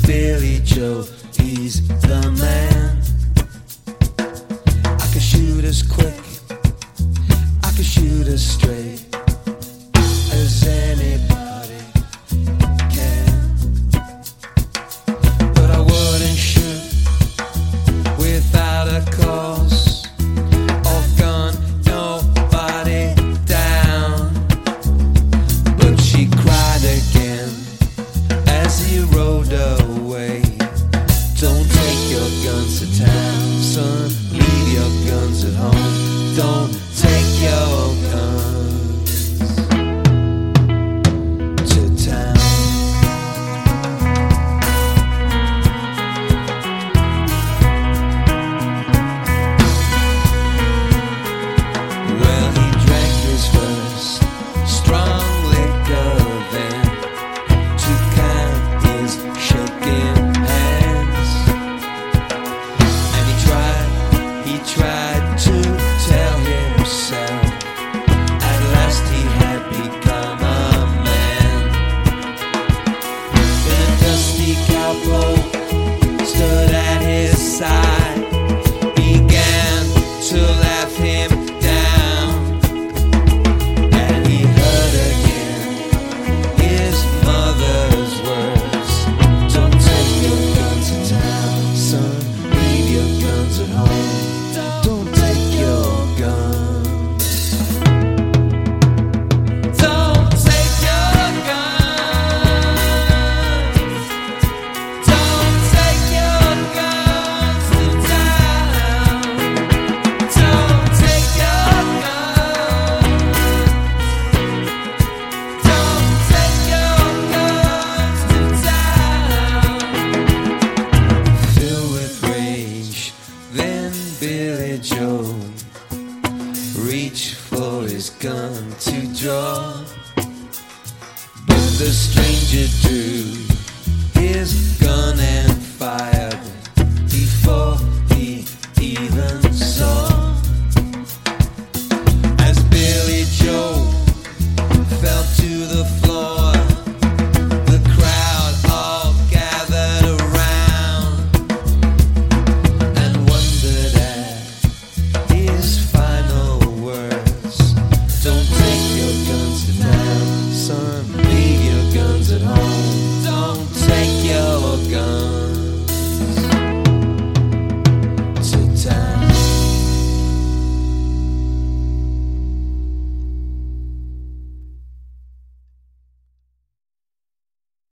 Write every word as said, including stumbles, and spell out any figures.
Billy Joe, he's the man. I can shoot as quick, I can shoot as straight as anybody can. But I wouldn't shoot without a cause or gun nobody down. But she cried again as he rode away. Don't take your guns to town, son, leave your guns at home. Don't take your guns to town. Well, he drank his first strong liquor then to calm his shaking hands. And he tried, he tried to tell himself at last he had become a man. Then a dusty cowboy stood at his side.